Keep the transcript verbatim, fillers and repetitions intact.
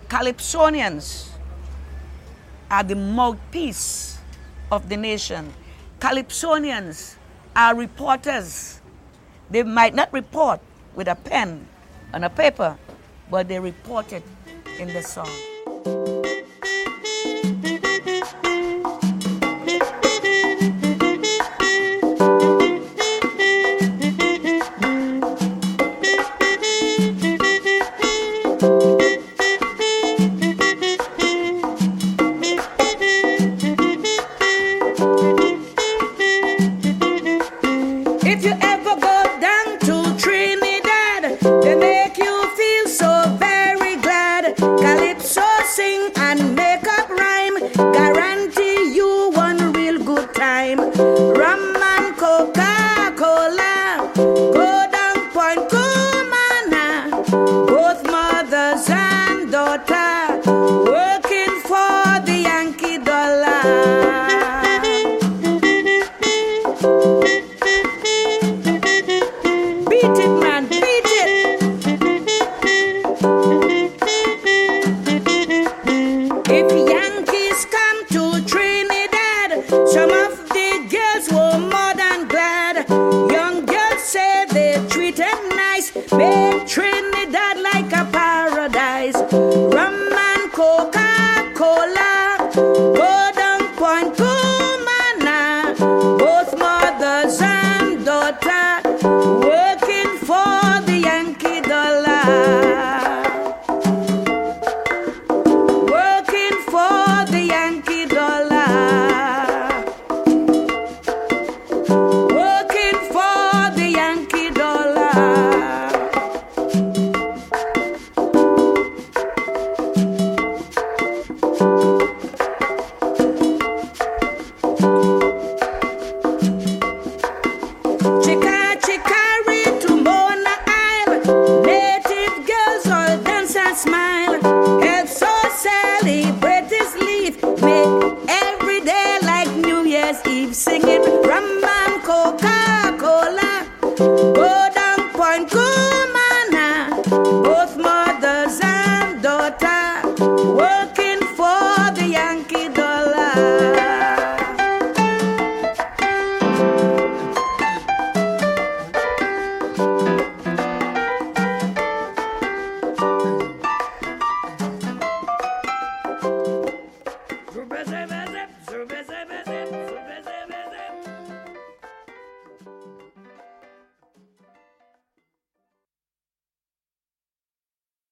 Calypsonians are the mouthpiece of the nation. Calypsonians are reporters. They might not report with a pen and a paper, but they report it in the song. If you ever go down to Trinidad, they make you feel so very glad. Calypso sing and make up rhyme, guarantee you one real good time. Rum and Coca-Cola, go down Point Cumana, both mothers and daughter, working for the Yankee dollar. Beat it, man, beat it. If Yankees come to Trinidad, some of the girls were more than glad. Young girls say they treated nice, made Trinidad like a paradise. Rum and Coca-Cola, go down Point Cumana, both mothers and daughter, working for the Yankee dollar. Working for the Yankee dollar. Working for the Yankee dollar. Chica, Chicari to Mona Isle, native girls all dance and smile.